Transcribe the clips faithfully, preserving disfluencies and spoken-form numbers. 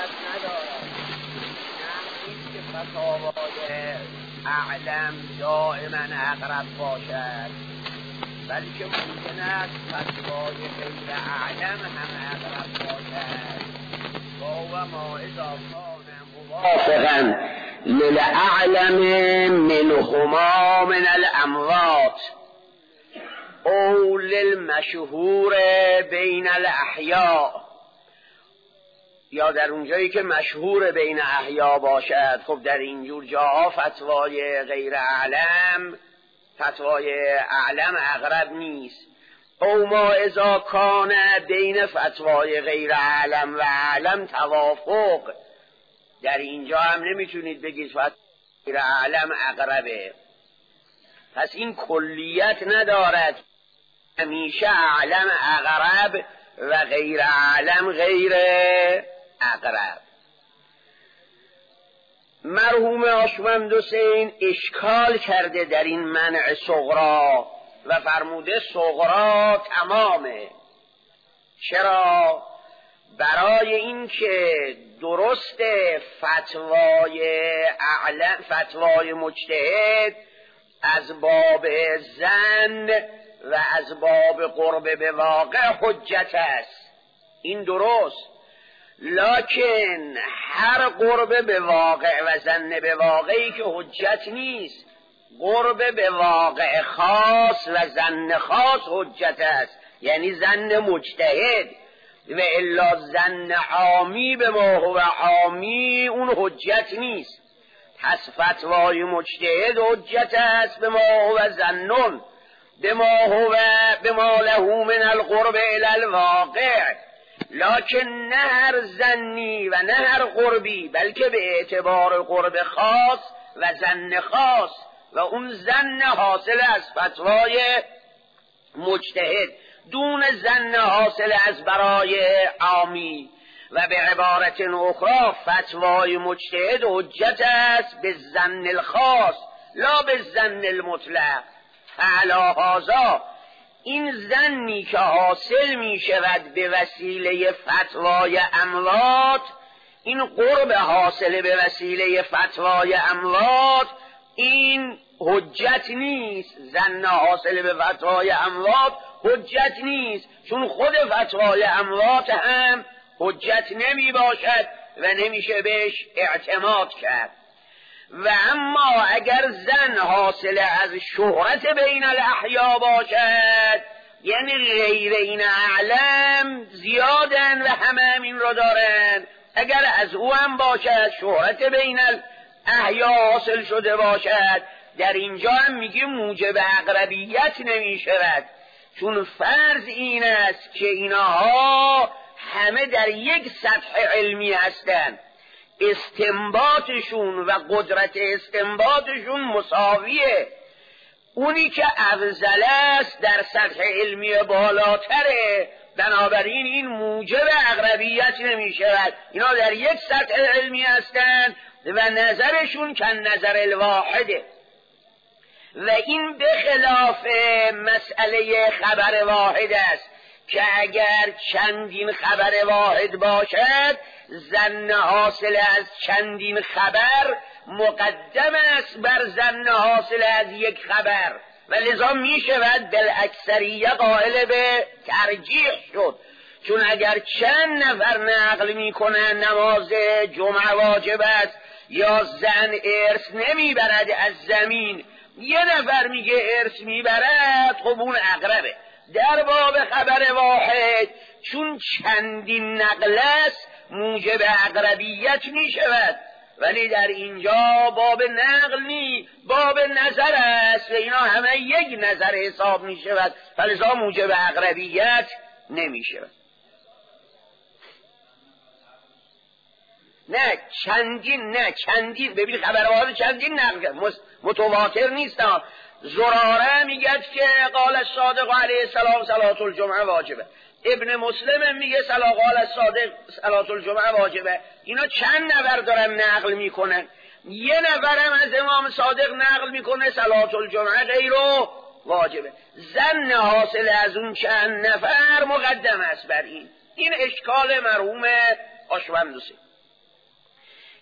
کلیت ندارد. نه که فتاوای اعلم دائما اقرب باشد، بلکه ممکن است فتوای غیر اعلم هم اقرب باشد. و ما اذا کان موافقا للاعلم منهما من الاموات او للمشهور بین الاحیاء، یا در اونجایی که مشهور بین احیا باشد. خب در اینجور جاها فتوای غیر اعلم فتوای اعلم اقرب نیست. او ما اذا کان بین فتوای غیر اعلم و اعلم توافق، در اینجا هم نمیتونید بگید فتوای غیر اعلم اقربه. پس این کلیت ندارد، همیشه اعلم اقرب و غیر اعلم غیر اقرب. مرحوم آشوند حسین اشکال کرده در این منع صغرا و فرموده صغرا تمامه. چرا؟ برای اینکه درست فتوای اعلم فتوای مجتهد از باب ظن و از باب قرب به واقع حجت است، این درست. لکن هر قرب به واقع و ظن به واقعی که حجت نیست. قرب به واقع خاص و ظن خاص حجت است، یعنی ظن مجتهد، و الا ظن عامی به ما هو عامی اون حجت نیست. پس فتوای مجتهد حجت است به ما هو ظنون، به ما هو به ما له من القرب الی الواقع، لکن نه هر ظنی و نه هر قربی، بلکه به اعتبار قرب خاص و ظن خاص، و اون ظن حاصل از فتوای مجتهد دون ظن حاصل از برای عامی. و به عبارت اخرى فتوای مجتهد حجت است به ظن الخاص لا به ظن المطلق. فعلی هذا این ظنی که حاصل می شود به وسیله فتوای اموات، این قرب حاصل به وسیله فتوای اموات، این حجت نیست. ظن حاصل به فتوای اموات حجت نیست، چون خود فتوای اموات هم حجت نمی باشد و نمیشه بهش اعتماد کرد. و اما اگر ظن حاصل از شهرت بین الاحیا باشد، یعنی غیر این اعلم زیادن و همه هم این رو دارن، اگر از او هم باشد شهرت بین الاحیا حاصل شده باشد، در اینجا هم میگه موجب اقربیت نمی شود، چون فرض این است که اینها همه در یک سطح علمی هستند، استنباطشون و قدرت استنباطشون مساویه. اونی که افضل است در سطح علمی بالاتره، بنابراین این موجب اقربیت نمی شود. اینا در یک سطح علمی هستند و نظرشون که نظر الواحده. و این به خلاف مسئله خبر واحد است که اگر چندین خبر واحد باشد، ظن حاصل از چندین خبر مقدم است بر ظن حاصل از یک خبر، و لذا می شود بالاکثریه قائل به ترجیح شد. چون اگر چند نفر نقل می کنن نماز جمعه واجب است یا زن ارث نمی برد از زمین، یه نفر میگه ارث می برد، خب اون اقربه. در باب خبر واحد چون چندین نقل است موجب اقربیت می شود، ولی در اینجا باب نقل نی، باب نظر است و اینا همه یک نظر حساب می شود، فلذا موجب اقربیت نمی شود. نه چندین نه چندین ببین خبر واحد چندین نقل متواتر نیست. زراره میگه که قال الصادق علیه السلام صلاة الجمعه واجبه، ابن مسلم میگه صلاة قال الصادق صلاة الجمعه واجبه. اینا چند نفر دارن نقل میکنن، یه نفرم از امام صادق نقل میکنه صلاة الجمعه غیر واجبه. ظن حاصل از اون چند نفر مقدم است بر این. این اشکال مرحوم آشوند حسین.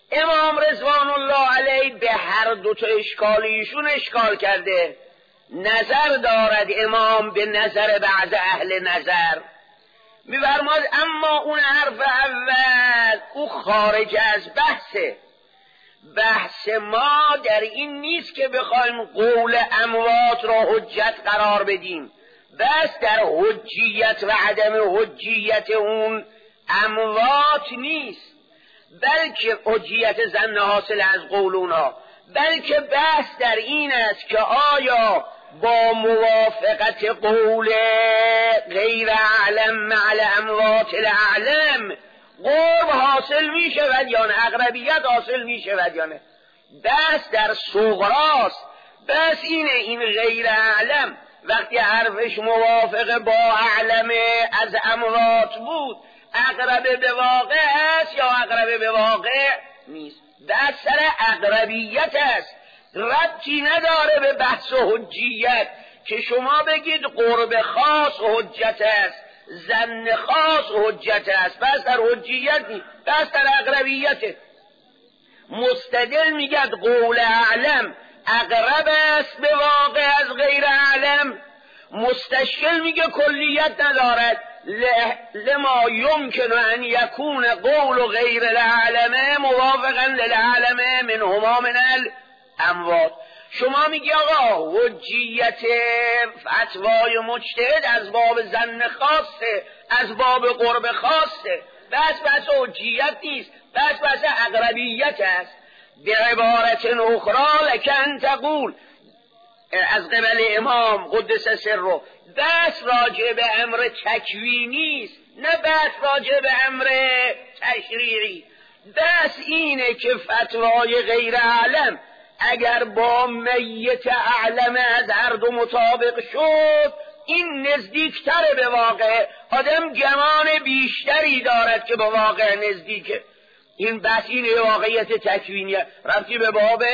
امام رضوان الله علیه به هر دو تا اشکال ایشون اشکال کرده. نظر دارد امام به نظر بعض اهل نظر، می‌فرماید اما اون حرف اول او خارج از بحثه. بحث ما در این نیست که بخوایم قول اموات را حجت قرار بدیم، بس در حجیت و عدم حجیت اون اموات نیست، بلکه حجیت زن حاصل از قول اونا، بلکه بحث در این است که آیا با موافقت قول غیر اعلم مع الاموات الاعلم قرب حاصل می شود یا نه، اقربیت حاصل می شود یا نه. بس در صغراست. بس اینه این غیر اعلم وقتی حرفش موافق با اعلم از اموات بود اقرب به واقع است یا اقرب به واقع نیست. بس سر اقربیت است، ربطی نداره به بحث و حجیت که شما بگید قرب خاص حجت است، زن خاص حجت است، بس در حجیت نیست، بس در اقربیت. مستدل میگد قول اعلم اقرب است به واقع از غیر اعلم، مستشکل میگه کلیت ندارد لما یمکن ان یکون قول غیر الاعلم موافقا للاعلم منهما من الاموات. شما میگی آقا حجیت فتوای مجتهد از باب زن خاصه، از باب قرب خاصه، بس بس حجیت نیست، بس بس اقربیت است. به عبارت اخرى لکن تقول از قبل امام قدس سره بس راجع به امر تکوینی است، نه بس راجع به امر تشریعی. بس اینه که فتوای غیر اعلم اگر با میت اعلم از هر دو مطابق شد این نزدیکتر به واقع، آدم گمان بیشتری دارد که به واقع نزدیکه. این بس این واقعیت تکوینیه، ربطی به باب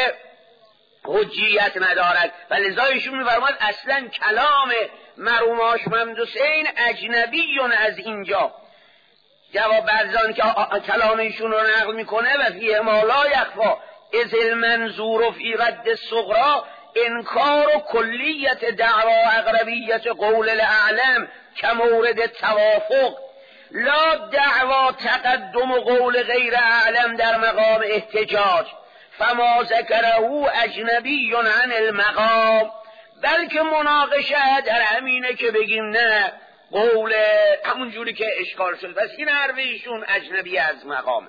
حجیت ندارد. و لذا ایشون می‌فرماد اصلا کلام مرحوم هاشم محمد حسین اجنبی از اینجا. جواب برزان که کلام ایشون رو نقل میکنه و فیه ما لا یخفا از المنظور فی رد الصغرا انکار و کلیت دعوا اقربیت قول الاعلم که مورد توافق، لا دعوا تقدم قول غیر اعلم در مقام احتجاج فما ذکره اجنبی عن المقام، بلکه مناقشه در همینه که بگیم نه قول همون جوری که اشکال شد بس این حرف ایشون اجنبی از مقام.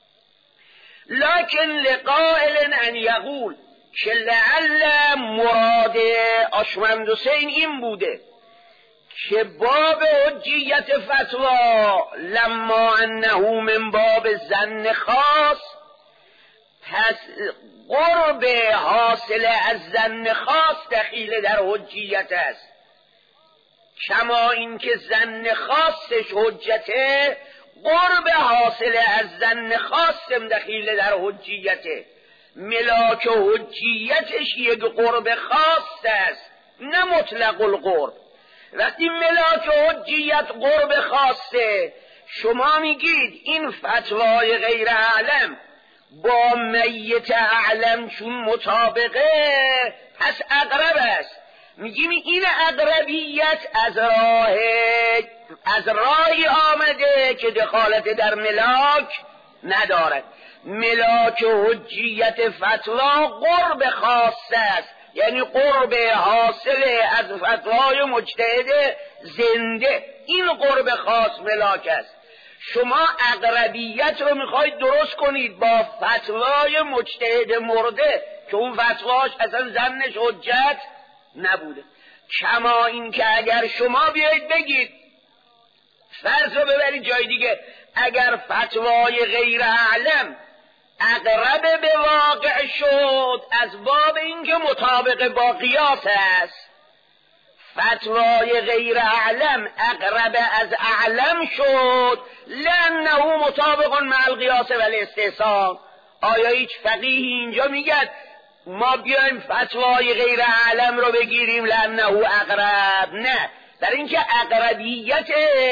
لکن لقائل ان یقول که لعل مراد آشمند حسین این بوده که باب حجیت فتوا لما انه من باب زن خاص، پس قرب حاصل از زن خاص دخیل در حجیت است، کما این که زن خاصش حجته قرب حاصل از زن خاصم دخیل در حجیته. ملاک حجیتش یک قرب خاص است نه مطلق القرب. وقتی ملاک حجیت قرب خاصه شما میگید این فتوای غیر اعلم با میت اعلم چون مطابقه پس اقرب است. میگیم این اقربیت از راه از راهی آمده که دخالت در ملاک ندارد. ملاک حجیت فتوا قرب خاص است، یعنی قرب حاصل از فتوای مجتهد زنده، این قرب خاص ملاک است. شما اقربیت رو میخواید درست کنید با فتوای مجتهد مرده که اون فتواش اصلا زنش حجت نبوده. کما این که اگر شما بیایید بگید فرض رو ببرید جای دیگه، اگر فتوای غیر اعلم اقرب به واقع شد از باب اینکه مطابق با قیاس است، فتوای غیر اعلم اقرب از اعلم شد لانه مطابق مع القیاس و الاستحسان. آیا هیچ فقیهی اینجا میگه ما بیایم فتوای غیر اعلم رو بگیریم لانه اقرب؟ نه، در اینکه اقربیتش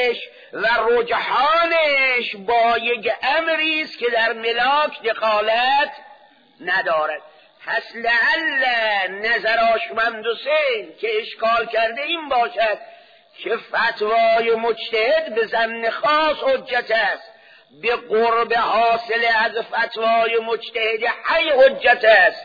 و رجحانش با یک امری است که در ملاک دخالت ندارد. پس لعل نظر آشومند حسین که اشکال کرده این باشد که فتوای مجتهد به ظن خاص حجت است، به قرب حاصل از فتوای مجتهد حی حجت است.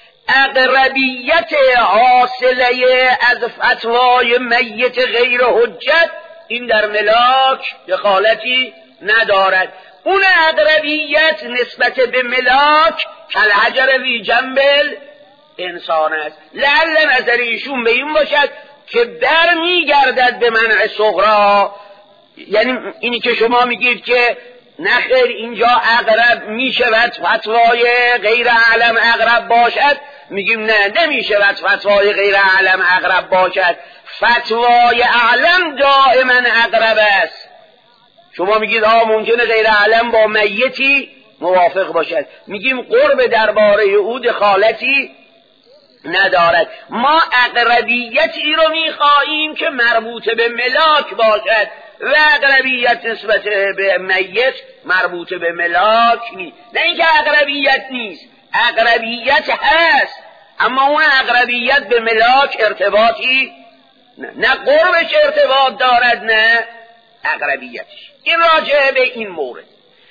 اقربیت حاصله از فتوای میت غیر حجت این در ملاک دخالتی ندارد. اون اقربیت نسبت به ملاک کالحجر فی جنبل انسان است. لعل نظر ایشون به این باشد که بر میگردد به منع صغرا، یعنی اینی که شما میگید که نخیر اینجا اقرب میشود فتوای غیر اعلم اقرب باشد، میگیم نه نمیشود فتوای غیر اعلم اقرب باشد، فتوای اعلم دائما اقرب است. شما میگید آه ممکنه غیر اعلم با میتی موافق باشد، میگیم قرب درباره او دخالتی ندارد. ما اقربیتی رو میخواهیم که مربوط به ملاک باشد و اقربیت نسبت به میت مربوط به ملاک نیست. نه اینکه اقربیت نیست، اقربیت هست، اما اون اقربیت به ملاک ارتباطی نه, نه قربش ارتباط دارد نه اقربیتش. این راجع به این مورد.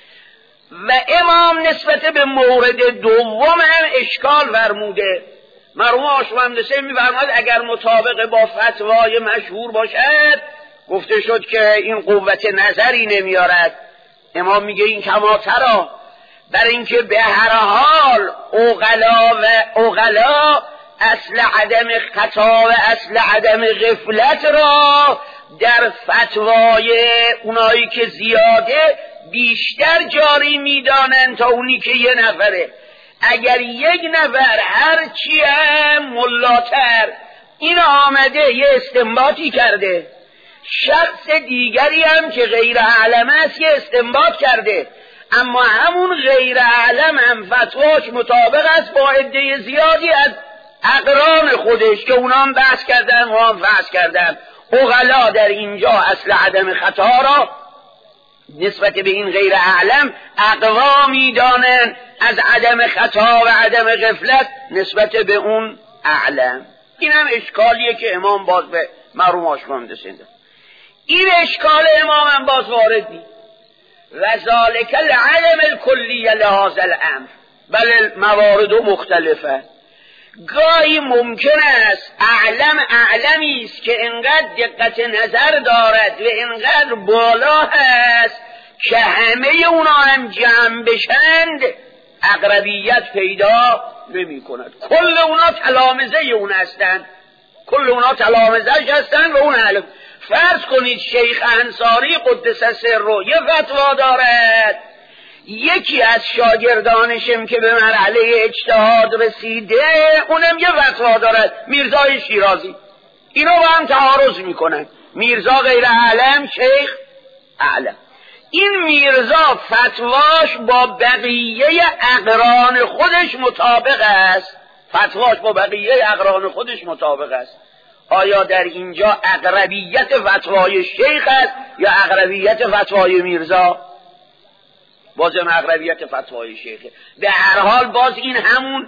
و امام نسبت به مورد دوم هم اشکال فرموده. مرحوم آشومند حسین می‌فرماید اگر مطابق با فتوای مشهور باشد، گفته شد که این قوت نظری نمیارد. امام میگه این کماترا، برای اینکه به هر حال عقلا و عقلا اصل عدم خطا و اصل عدم غفلت را در فتوای اونایی که زیاده بیشتر جاری میدانند تا اونی که یه نفره. اگر یک نفر هر چی هم ملاتر این آمده یه استنباطی کرده، شخص دیگری هم که غیر اعلم است یه استنباط کرده، اما همون غیر اعلم هم فتواش مطابق است با عده زیادی از اقران خودش که اونا هم بحث کردن و هم بحث کردن، عقلا در اینجا اصل عدم خطا را نسبت به این غیر اعلم اقوا میدانن از عدم خطا و عدم غفلت نسبت به اون اعلم. این هم اشکالیه که امام باز به مرحوم آشومند حسین داد. این اشکال امام هم باز وارد نید. و ذالک العلم الکلی لهذا الامر، بله موارد مختلفه. گاهی ممکن است اعلم اعلمی است که انقدر دقت نظر دارد و انقدر بالا هست که همه اونا هم جمع بشند اقربیت پیدا نمی کند. کل اونا تلامذه اون هستند، کل اونا تلامذه‌اش هستند و اون علم. فرض کنید شیخ انصاری قدس سره یه فتوا دارد، یکی از شاگردانشم که به مرحله اجتهاد رسیده اونم یه فتوا دارد، میرزای شیرازی. اینا با هم تعارض میکنن، میرزا غیر اعلم، شیخ اعلم. این میرزا فتواش با بقیه اقران خودش مطابق است، فتواش با بقیه اقران خودش مطابق است. آیا در اینجا اقربیت فتوای شیخ است یا اقربیت فتوای میرزا؟ بازم اقربیت فتوای شیخه. به هر حال باز این همون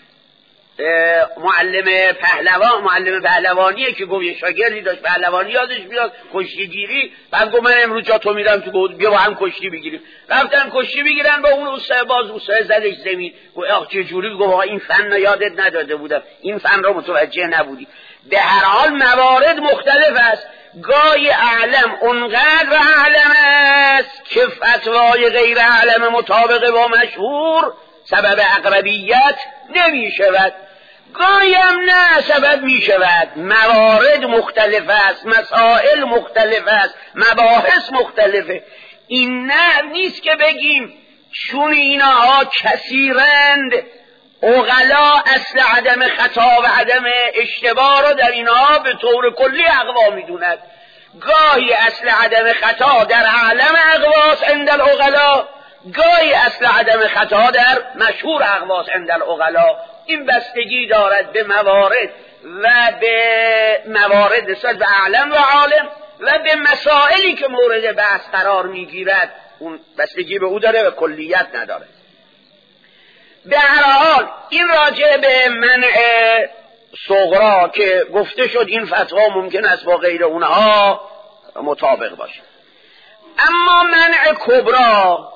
معلم پهلوان، معلم پهلوانیه که گفت یه شاگردی داشت پهلوانی یادش بیاد کشتی گیری، بعد گفت من امروز جا تو میدم تو گفت بیا با هم کشتی بگیریم. رفتن کشتی بگیرن با اون استاد، باز استاد زدش زمین. گفت آخ چه جوری؟ گفت این فن رو یادت نداده بودم، این فن رو متوجه نبودی. به هر حال موارد مختلف است. گاهی اعلم اونقدر اعلم است که فتوای غیر اعلم مطابق با مشهور سبب اقربیت نمی شود، گاهی هم نه سبب می شود. موارد مختلف است، مسائل مختلف است، مباحث مختلفه. این نه نیست که بگیم چون اینها کثیرند عقلا اصل عدم خطا و عدم اشتباه را در اینها به طور کلی اقوا میدوند. گاهی اصل عدم خطا در اعلم اقواس عند العقلا، گاهی اصل عدم خطا در مشهور اقواس عند العقلا. این بستگی دارد به موارد و به موارد نسبت به اعلم و عالم و به مسائلی که مورد بحث قرار میگیرد اون بستگی به او داره و کلیت نداره. به هر حال این راجع به منع صغرا که گفته شد این فتوا ممکن است با غیر اونها مطابق باشه. اما منع کبرا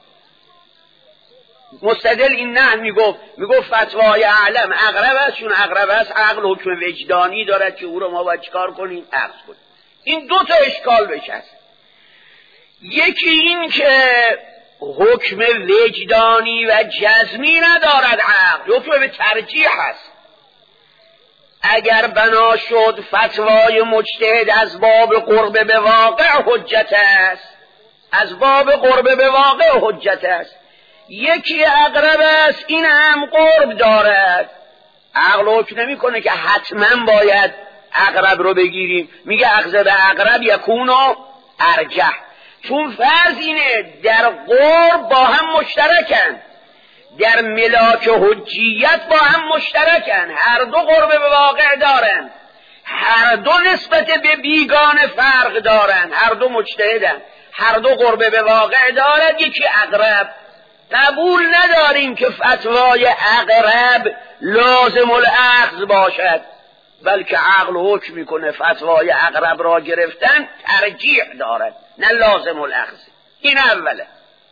مستدل این نه میگفت میگفت فتوای اعلم اقرب است، چون اقرب است عقل حکم وجدانی دارد که او رو ما باید چیکار کنیم؟ عقل کنیم. این دو تا اشکال بهش هست. یکی این که حکم وجدانی و جزمی ندارد عقل، حکم به ترجیح هست. اگر بنا شد فتوای مجتهد از باب قرب به واقع حجت است، از باب قرب به واقع حجت است. یکی اقرب است، این هم قرب دارد. عقل حکم نمی کنه که حتما باید اقرب رو بگیریم، میگه اخذ به اقرب یکونو ارجح، چون فرض اینه در قرب با هم مشترکن، در ملاک حجیت با هم مشترکن، هر دو قرب به واقع دارن، هر دو نسبت به بیگانه فرق دارن، هر دو مجتهدن، هر دو قرب به واقع دارد. یکی اقرب. قبول نداریم که فتوای اقرب لازم الاخذ باشد، بلکه عقل حکم میکنه فتوای اقرب را گرفتن ترجیح دارد نه لازم الاخذ. این اوله.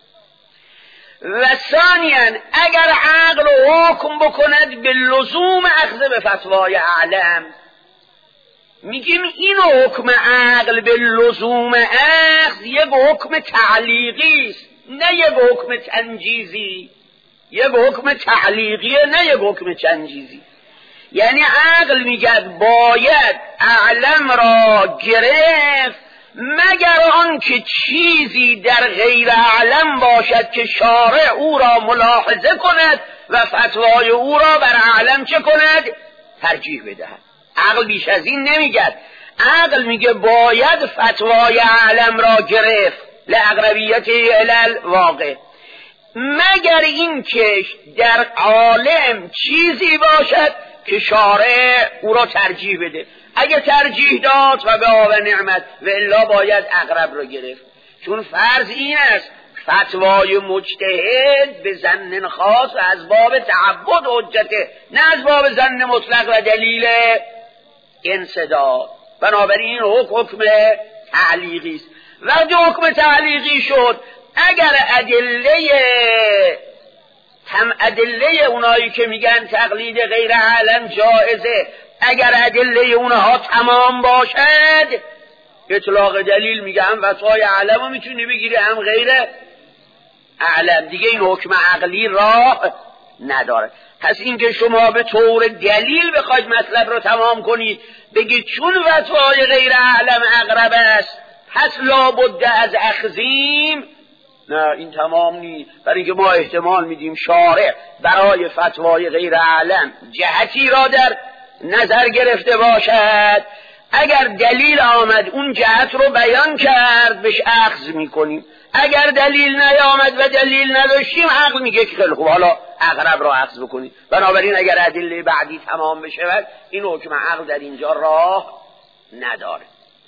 و ثانیاً اگر عقل حکم بکند به لزوم اخذ به فتوای اعلم، میگیم این حکم عقل به لزوم اخذ یک حکم تعلیقی است نه یک حکم تنجیزی. یک حکم تعلیقیه نه یک حکم تنجیزی. یعنی عقل میگد باید اعلم را گرفت مگر آن که چیزی در غیر اعلم باشد که شارع او را ملاحظه کند و فتوای او را بر اعلم چه کند؟ ترجیح بدهد. عقل بیش از این نمیگد. عقل میگه باید فتوای اعلم را گرفت لاقربیت علل واقع، مگر این که در عالم چیزی باشد که شارع او را ترجیح بده. اگه ترجیح داد و به آب نعمت، و الا باید اقرب را گرفت، چون فرض این است فتوای مجتهد به ظن خاص و از باب تعبد حجته نه از باب ظن مطلق و دلیل انصداد. بنابراین حکم حکم تعلیقی است. وقتی حکم تعلیقی شد، اگر ادله هم ادله اونایی که میگن تقلید غیر عالم جائزه، اگر ادله اونها تمام باشد، اطلاق دلیل میگه هم فتوای عالم رو میتونی بگیری هم غیر عالم، دیگه این حکم عقلی راه نداره. پس اینکه شما به طور دلیل بخواید مطلب رو تمام کنید، بگید چون فتوای غیر عالم اقرب است پس لابد از اخذیم، نه این تمام نیست. برای اینکه ما احتمال میدیم شارع برای فتوای غیر عالم جهتی را در نظر گرفته باشد، اگر دلیل آمد اون جهت رو بیان کرد بهش اخذ میکنیم، اگر دلیل نیامد و دلیل نداشتیم عقل میگه که خیلی خوب حالا اقرب را اخذ بکنیم. بنابراین اگر ادله بعدی تمام بشود این حکم عقل در اینجا راه نداره.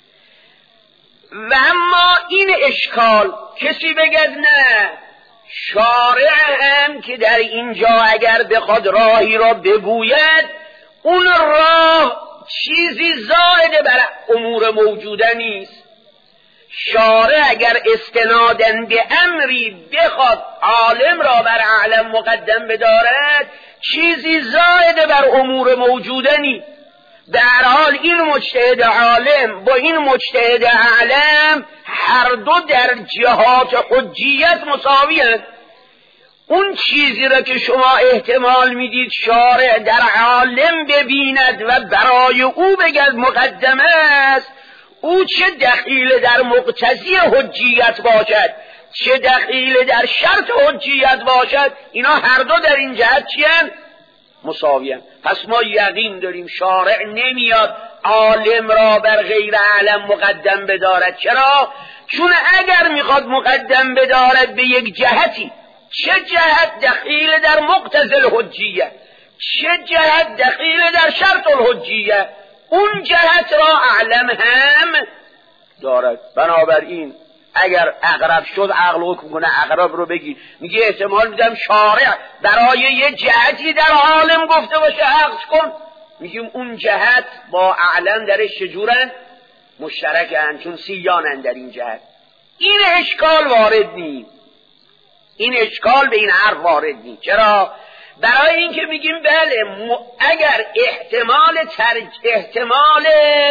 و اما این اشکال کسی بگد نه شارع هم که در اینجا اگر بخواد راهی را بگوید اون راه چیزی زائد بر امور موجوده نیست. شارع اگر استنادن به امری بخواد عالم را بر عالم مقدم بدارد چیزی زائد بر امور موجوده نیست. در حال این مجتهد عالم با این مجتهد عالم هر دو در جهات حجیت مساوی‌اند. اون چیزی را که شما احتمال میدید شارع در عالم ببیند و برای او بگد مقدم است، او چه دخیل در مقتضی حجیت باشد چه دخیل در شرط حجیت باشد، اینا هر دو در این جهت چی‌اند؟ مساوی‌اند. پس ما یقین داریم شارع نمیاد عالم را بر غیر عالم مقدم بدارد. چرا؟ چون اگر میخواد مقدم بدارد به یک جهتی، چه جهت دخیل در مقتضی الحجیه، چه جهت دخیل در شرط الحجیه، اون جهت را اعلم هم دارد. بنابراین اگر عقرب شد عقل حکم کنه عقرب رو بگیر، میگه احتمال میدم شارع برای یه جهتی در عالم گفته باشه عقل کن، میگیم اون جهت با اعلم درش چجورن؟ مشترکن، چون سیانن در این جهت. این اشکال وارد نیم، این اشکال به این حرف وارد نیم. چرا؟ برای اینکه میگیم بله م... اگر احتمال تر... احتمال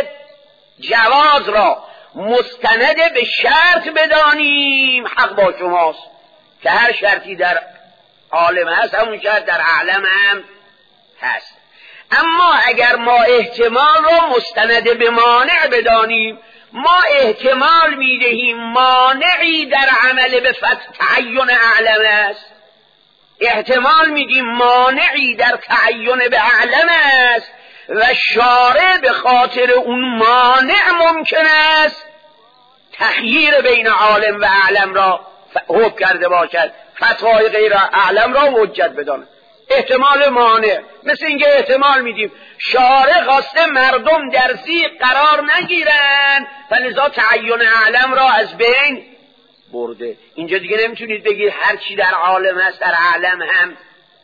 جواز را مستند به شرط بدانیم، حق با شماست که هر شرطی در عالم هست همون شرط در عالم هم هست. اما اگر ما احتمال را مستند به مانع بدانیم، ما احتمال میدهیم مانعی در عمل به فتح تعین اعلم است، احتمال میدیم مانعی در تعین به اعلم است و شارع به خاطر اون مانع ممکن است تخییر بین عالم و اعلم را حکم کرده باشد، فتوای غیر اعلم را حجت بداند. احتمال مانع، مثل اینکه احتمال میدیم شارع خواسته مردم در زیغ قرار نگیرن فلذا تعین اعلم را از بین برده. اینجا دیگه نمیتونید بگید هر چی در عالم هست در اعلم هم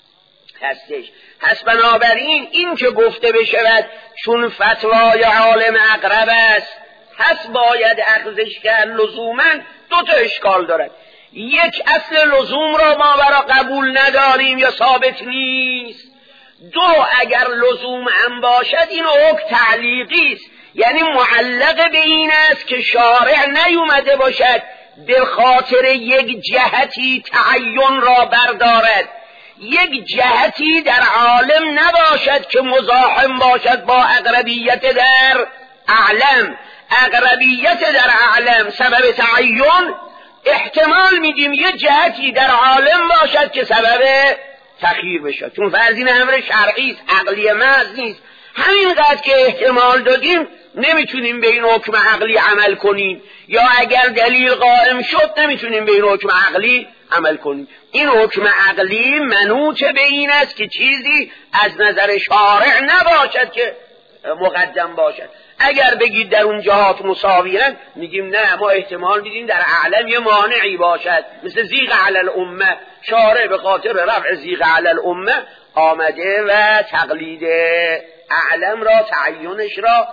هستش. پس بنابراین این که گفته بشود چون فتوای عالم اقرب است پس باید اخذش کرد، لزوما دو تا اشکال دارد. یک، اصل لزوم را ما برا قبول نداریم یا ثابت نیست. دو، اگر لزوم هم باشد این حکم تعلیقی است، یعنی معلق به این است که شارع نیومده باشد به خاطر یک جهتی تعین را بردارد، یک جهتی در عالم نباشد که مزاحم باشد با اقربیت در اعلم. اقربیت در اعلم سبب تعین، احتمال میدیم یه جهتی در عالم باشد که سبب تخییر بشد، چون فرضین امر شرعی است، عقلی محض نیست. همینقدر که احتمال دادیم نمیتونیم به این حکم عقلی عمل کنیم، یا اگر دلیل قائم شد نمیتونیم به این حکم عقلی عمل کنیم. این حکم عقلی منوط به این است که چیزی از نظر شارع نباشد که مقدم باشد. اگر بگید در اون جهات مساویان، میگیم نه، ما احتمال میدیم در اعلم یه مانعی باشد، مثل زیغ علی الامه، شارع به خاطر رفع زیغ علی الامه آمده و تقلید اعلم را تعینش را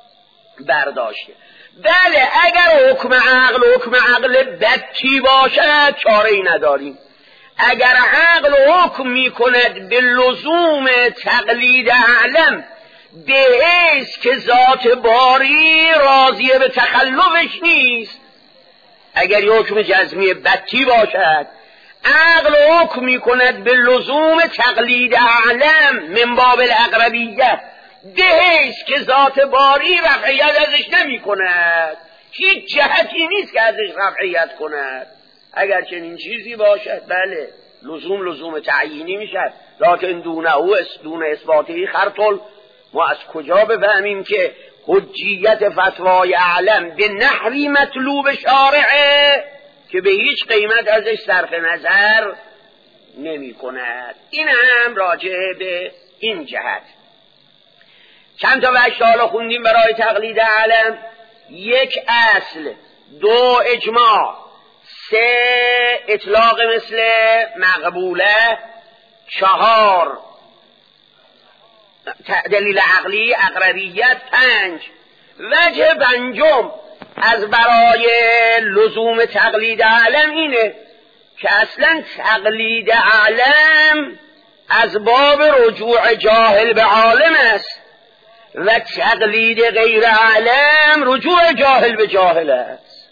برداشته. بله اگر حکم عقل حکم عقل بدتی باشد چاره ای نداریم. اگر عقل حکم میکند به لزوم تقلید اعلم به حیث که ذات باری راضیه به تخلفش نیست، اگر یک حکم جزمی بدتی باشد عقل حکم میکند به لزوم تقلید اعلم من باب الاقربیه به حیث که ذات باری رفعیت ازش نمی کند، هیچ جهتی نیست که ازش رفعیت کند. اگر چنین چیزی باشد بله لزوم لزوم تعیینی میشد، لکن دونه او دون اثباتی خرطل. ما از کجا بفهمیم که حجیت فتوای اعلم به نحوی مطلوب شارعه که به هیچ قیمت ازش صرف نظر نمی کند؟ این هم راجع به این جهت. چند تا وجه حالا خوندیم برای تقلید اعلم. یک اصل، دو اجماع، سه اطلاق مثل مقبوله، چهار دلیل عقلی اقربیت، پنج وجه پنجم از برای لزوم تقلید اعلم اینه که اصلا تقلید اعلم از باب رجوع جاهل به عالم است و تقلید غیر اعلم رجوع جاهل به جاهل است.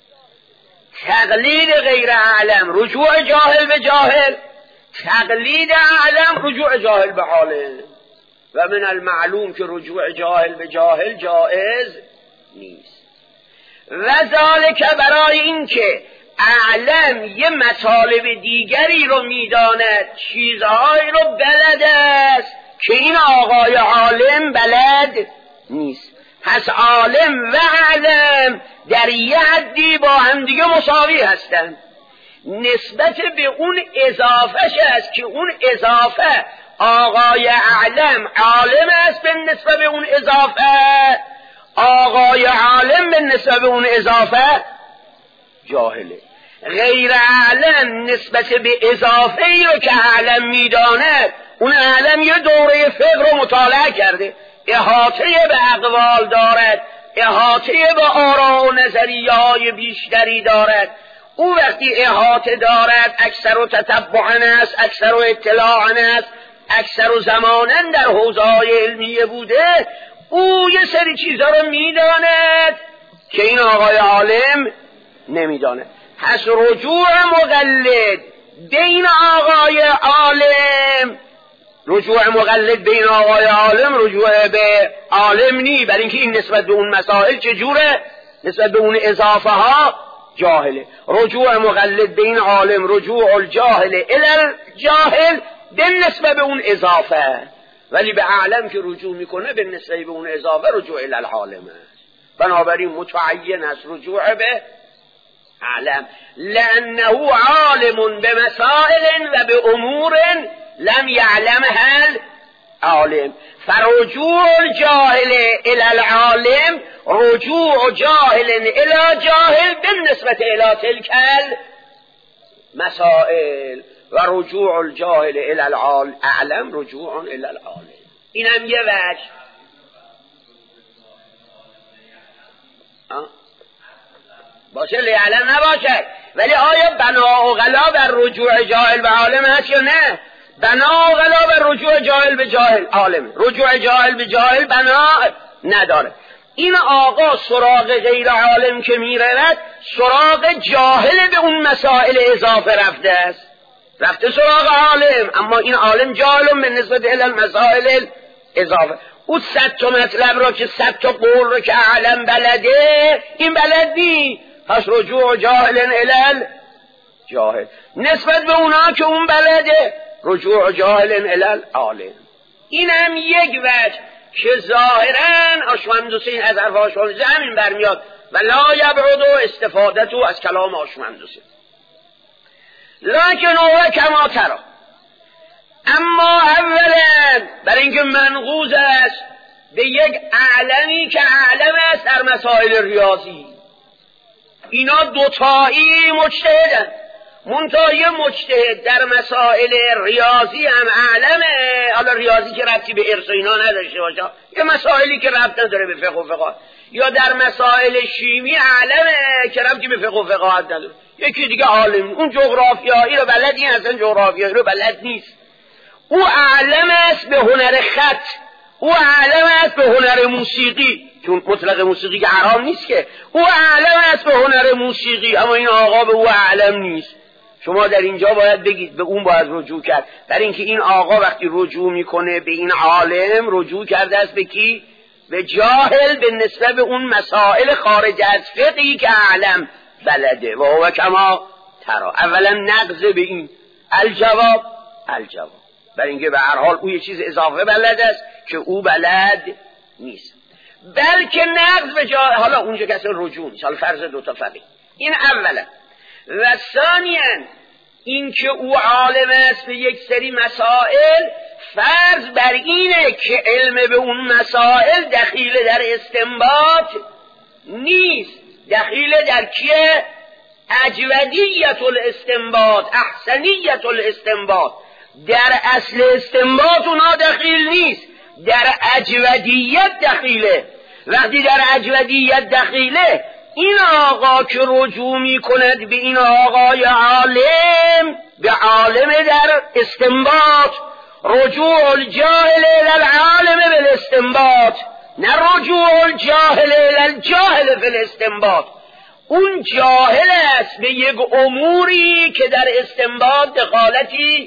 تقلید غیر اعلم رجوع جاهل به جاهل، تقلید اعلم رجوع جاهل به عالم. و من المعلوم که رجوع جاهل به جاهل جائز نیست. و ذالک برای این که اعلم یه مطالب دیگری رو میداند، چیزهایی رو بلد است که این آقای عالم بلد نیست. پس عالم و اعلم در یه حدی با هم دیگه مساوی هستند. نسبت به اون اضافهش است که اون اضافه آقای اعلم عالم است، به نسبت به اون اضافه آقای عالم به نسبت اون اضافه جاهله، غیر عالم نسبت به اضافه ای رو که عالم میداند، اون عالم یه دوره فقه رو مطالعه کرده، احاطه به اقوال دارد، احاطه به آراء و نظریه های بیشتری دارد. او وقتی احاطه دارد اکثر و تتبعاً است، اکثر و اطلاعاً است، اکثر و زماناً در حوزه‌های علمیه بوده، او یه سری چیزا رو میداند که این آقای عالم نمیداند. پس رجوع مقلد بین آقای عالم، رجوع مقلد بین آقای عالم رجوع به عالم نی، برای اینکه این نسبت به اون مسائل چجوره؟ نسبت به اون اضافه ها جاهله. رجوع مقلد بین عالم رجوع الجاهل الی الجاهل به نسبت به اون اضافه، ولی به عالم که رجوع میکنه به نسبت به اون اضافه رجوع الی العالم است. بنابراین متعین است رجوع به عالم، لانه عالم به مسائل و به امور لم یعلمها العالم. فرجوع الجاهل الی العالم رجوع جاهل الی جاهل بالنسبه الی تلک المسائل، و رجوع الجاهل الی العالم رجوع الی العالم. اینم یه وجه. باشه لیعلم نباشد، ولی آیا بنا و غلا بر رجوع جاهل به عالم هست یا نه؟ بنا و غلا بر رجوع جاهل به جاهل عالم، رجوع جاهل به جاهل بنا نداره. این آقا سراغ غیر عالم که میرود سراغ جاهل به اون مسائل اضافه رفته است، رفته سراغ عالم، اما این عالم جاهل به نسبت الی المسائل اضافه. او صد تا مطلب را که صد تا قول را که عالم بلده این بلد نی، پس رجوع جاهل الی جاهل نسبت به اونا که اون بلده رجوع جاهل الی العالم. این هم یک وجه که ظاهرا آشوند حسین از حرف آشوند همین برمیاد و لا یبعد و استفادت از کلام آشوند حسین، لکن هو کما ترى. اما اولا برای اینکه منقوض است به یک اعلمی که اعلم است در مسائل ریاضی، اینا دوتایی مجتهدن، منتهای مجتهد در مسائل ریاضی هم اعلمه. حالا ریاضی که ربطی به ارث و اینا نداشته باشه، یه مسائلی که ربط نداره به فقه و فقه، یا در مسائل شیمی اعلمه که ربطی به فقه و فقه نداره. یکی دیگه عالم، اون جغرافیایی رو بلد، این اصلا جغرافیایی رو بلد نیست. او اعلم است به هنر خط، او اعلم است به هنر موسیقی، چون مطلق موسیقی که حرام نیست که، او اعلم است به هنر موسیقی، اما این آقا به او اعلم نیست. شما در اینجا باید بگید به اون باید رجوع کرد، در اینکه این آقا وقتی رجوع میکنه به این عالم رجوع کرده است به کی؟ به جاهل به نسبت به اون مسائل خارج از فقهی که اعلم بلده. و هو کما ترى. اولا نقض به این الجواب الجواب، برای اینکه به هر حال او یه چیز اضافه بلد است که او بلد نیست، بلکه نقض به جا. حالا اونجا کسی رجوع نیست، حالا فرض دوتا فقیه. این اولا. و ثانیاً این که او عالم است به یک سری مسائل، فرض بر اینه که علم به اون مسائل دخیل در استنباط نیست. دخیل در کیه؟ اجودیت الاستنباط، احسنیت الاستنباط. در اصل استنباط اونا دخیل نیست، در اجودیت دخیله. وقتی در اجودیت دخیله، این آقا که رجوع می کند به این آقای عالم، به عالم در استنباط، رجوع الجاهل الی العالم بالاستنباط، نه رجوع الجاهل الی الجاهل فی الاستنباط. اون جاهل است به یک اموری که در استنباط دخالتی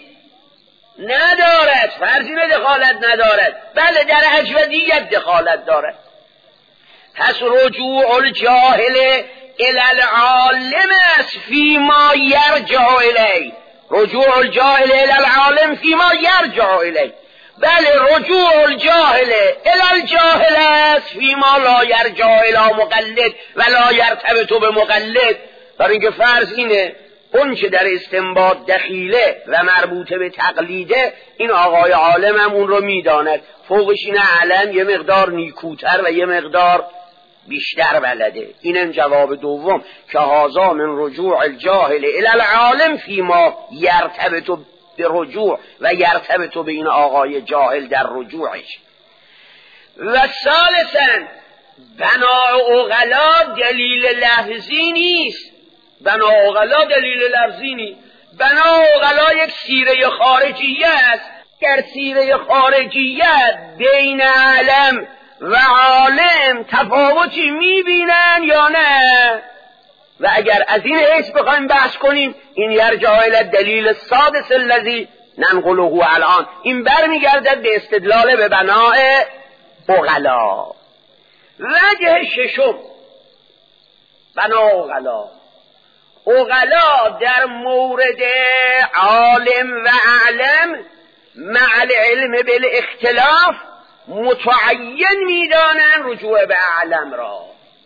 ندارد، فرضی به دخالت ندارد، بله در اجودیت دخالت دارد. پس رجوع الجاهل الی العالم است فیما یرجع الی، رجوع الجاهل الی العالم فیما یرجع الی. بله رجوع الجاهل الی الجاهل است فیما لا یرجع الی مقلد و لا یرتبط به مقلد. برای اینکه فرض اینه اون که در استنباط دخیله و مربوطه به تقلیده، این آقای عالم هم اون رو میداند، فوقش این علم یه مقدار نیکوتر و یه مقدار بیشتر بلده. اینم جواب دوم که هذا من رجوع الجاهل الی العالم فیما یرتبط به رجوع و یرتبط به این آقای جاهل در رجوعش. و ثالثاً بنا عقلا دلیل لفظی نیست. بنا عقلا دلیل لفظی نیست. بنا عقلا یک سیره خارجیه است. در سیره خارجیت بین علم و عالم تفاوتی میبینن یا نه؟ و اگر از این حیث بخوایم بحث کنیم، این یرجع الی دلیل السادس الذی ننقله الان، این برمیگردد به استدلال به بناء عقلا. وجه ششم بنا عقلا، عقلا در مورد عالم و اعلم مع العلم بالاختلاف متعین میدانن رجوع به اعلم را.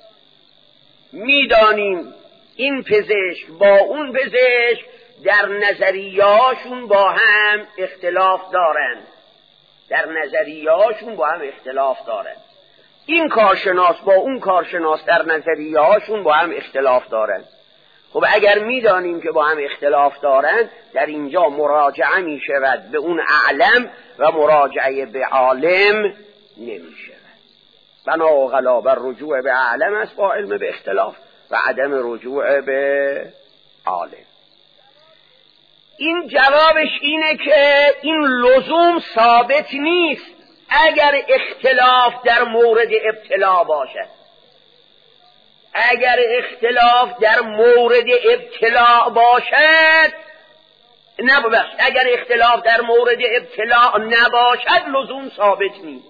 میدانیم این پزشک با اون پزشک در نظریه‌هاشون با هم اختلاف دارن، در نظریه‌هاشون با هم اختلاف دارن. این کارشناس با اون کارشناس در نظریه‌هاشون با هم اختلاف دارن. خب اگر میدانیم که با هم اختلاف دارن، در اینجا مراجعه می شود به اون اعلم و مراجعه به عالم نمی شود. بنا عقلا بر رجوع به اعلم است با علم به اختلاف و عدم رجوع به عالم. این جوابش اینه که این لزوم ثابت نیست اگر اختلاف در مورد ابتلا باشد. اگر اختلاف در مورد ابتلا باشد نباشد، اگر اختلاف در مورد ابتلا نباشد لزوم ثابت نیست.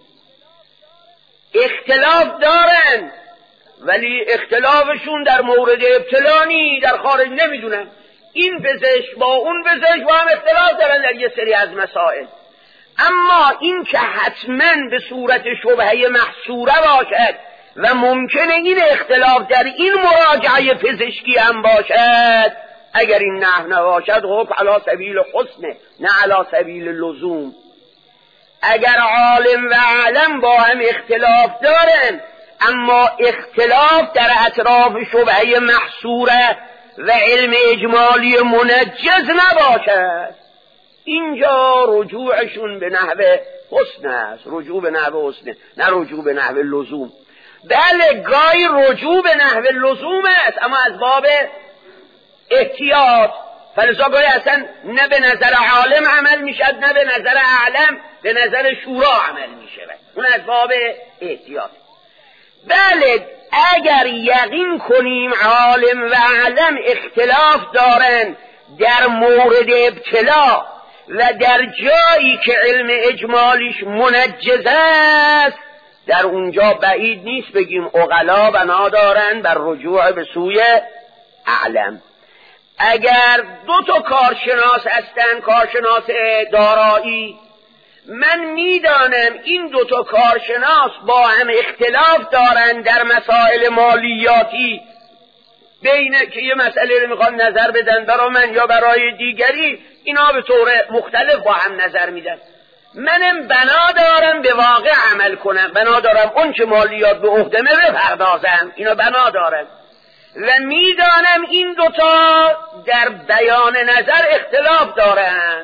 اختلاف دارن ولی اختلافشون در مورد ابتلا نی، در خارج نمیدونن. این پزشک با اون پزشک با هم اختلاف دارن در یه سری از مسائل، اما این که حتما به صورت شبهه محصوره باشد و ممکنه این اختلاف در این مراجعه پزشکی هم باشد، اگر این نحو نباشد حکم علی سبیل حسن نه علی سبیل لزوم. اگر عالم و علم با هم اختلاف دارن اما اختلاف در اطراف شبهه محصوره و علم اجمالی منجز نباشد، اینجا رجوعشون به نحو حسن است، رجوع به نحو حسن نه رجوع به نحو لزوم. بله گاهی رجوع به نحو لزوم است اما از باب احتیاط، فلذا گاهی اصلا نه به نظر عالم عمل میشد نه به نظر اعلم، به نظر شورا عمل میشود، اون از باب احتیاط. بله اگر یقین کنیم عالم و اعلم اختلاف دارن در مورد ابتلا و در جایی که علم اجمالیش منجز است، در اونجا بعید نیست بگیم عقلا بنا دارن بر رجوع به سوی اعلم. اگر دو تا کارشناس هستن، کارشناس دارایی، من میدانم این دو تا کارشناس با هم اختلاف دارن در مسائل مالیاتی، بینه که یه مسئله رو میخوان نظر بدن برای من یا برای دیگری، اینا به طور مختلف با هم نظر میدن. منم بنا دارم به واقع عمل کنم، بنا دارم اون که مالیات به عهدمه بپردازم، اینا بنا دارم و میدانم این دوتا در بیان نظر اختلاف دارن.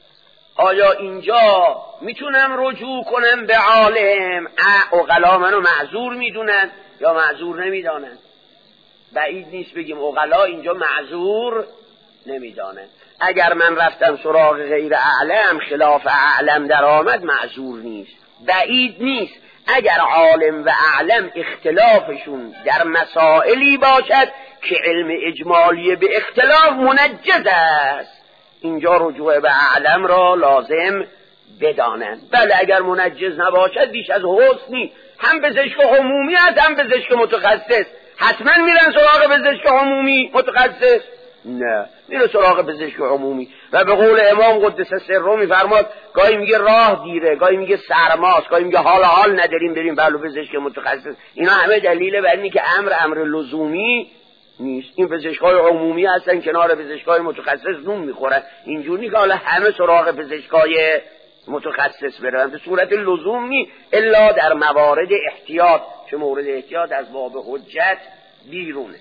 آیا اینجا میتونم رجوع کنم به عالم؟ عقلا منو معذور میدونن یا معذور نمیدانن؟ بعید نیست بگیم عقلا اینجا معذور نمیدانن. اگر من رفتم سراغ غیر اعلم خلاف اعلم در آمد معذور نیست. بعید نیست اگر عالم و اعلم اختلافشون در مسائلی باشد که علم اجمالی به اختلاف منجز است، اینجا رجوع به اعلم را لازم بدانند. بله اگر منجز نباشد بیش از حسنی، هم پزشک عمومی هست هم پزشک متخصص، حتما میرن سراغ پزشک عمومی متخصص؟ نه، میره سراغ پزشک عمومی. و به قول امام قدس سره میفرماد گاهی میگه راه دیره، گاهی میگه سرماست، گاهی میگه حال حال نداریم بریم بلو پزشک متخصص. اینا همه دلیل بر اینه که امر امر لزومی نیست. این پزشکای عمومی هستن کنار پزشکای متخصص نون میخورن، اینجوری نیست که حالا همه سراغ پزشکای متخصص برن، به صورت لزوم نی الا در موارد احتیاط که مورد احتیاط از باب حجت بیرونه.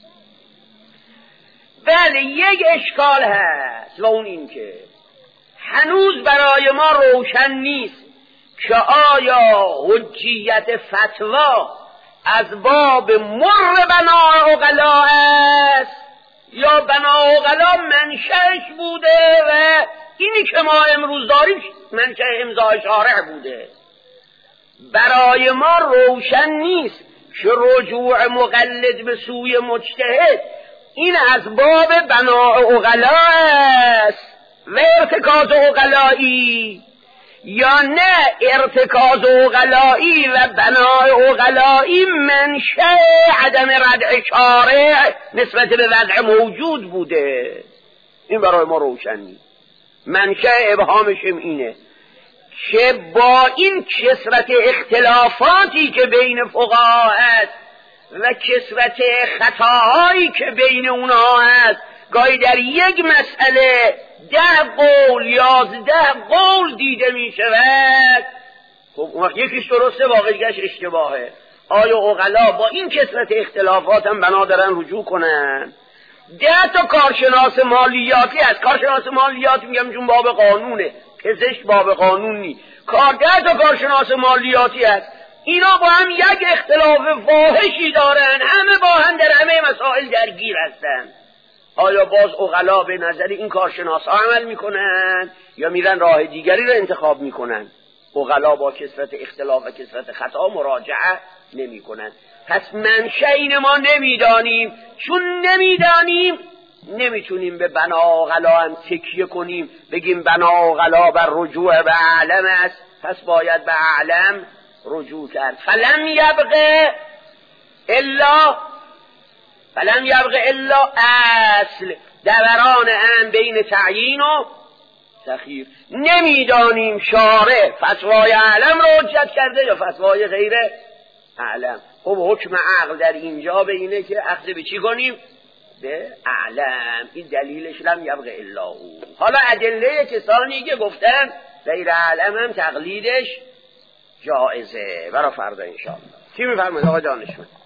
بله یک اشکال هست و اون این که هنوز برای ما روشن نیست که آیا حجیت فتوا از باب مر بنا عقلا است یا بنا عقلا منشأش بوده و اینی که ما امروز داریم منشأ امضای شارع بوده. برای ما روشن نیست که رجوع مقلد به سوی مجتهد این از باب بنا عقلا است و ارتکاز عقلایی یا نه ارتکاز عقلایی و بنای عقلایی منشأ عدم ردع شارع نسبت به وضع موجود بوده. این برای ما روشن نیست. منشأ ابهامشم اینه که با این کثرت اختلافاتی که بین فقها هست و کثرت خطاهایی که بین اونها هست گاهی در یک مسئله ده قول یازده قول دیده می شود. خب اون وقت یکیش درسته واقعیش اشتباهه. آیا عقلا با این کثرت اختلافات هم بنا دارن رجوع کنن؟ ده تا کارشناس مالیاتی هست. کارشناس مالیاتی میگم چون باب قانونه، پزشک باب قانون نی. کار ده تا کارشناس مالیاتی هست. اینا با هم یک اختلاف فاحشی دارن، همه با هم در همه مسائل درگیر هستن. آیا باز عقلا به نظر این کارشناس ها عمل میکنن یا میرن راه دیگری رو انتخاب میکنن؟ عقلا با کثرت اختلاف و کثرت خطا مراجعه نمیکنن. پس منشأ این ما نمیدانیم. چون نمیدانیم نمیتونیم به بنا عقلا هم تکیه کنیم بگیم بنا عقلا بر رجوع به اعلم است، پس باید به اعلم رجوع کرد. فلم یبقه الا فلم یبقه الا اصل دوران هم بین تعیین و تخییر. نمیدانیم شارع فتوای اعلم رو حجت کرده یا فتوای غیر اعلم. خب حکم عقل در اینجا به اینه که اخذ به چی کنیم؟ به اعلم. این دلیلش لم یبقه الا او. حالا ادله کسانی که گفتن غیر اعلم هم تقلیدش جائزه. برای فردا انشاءالله. چی میفرمایید آقا دانشمند؟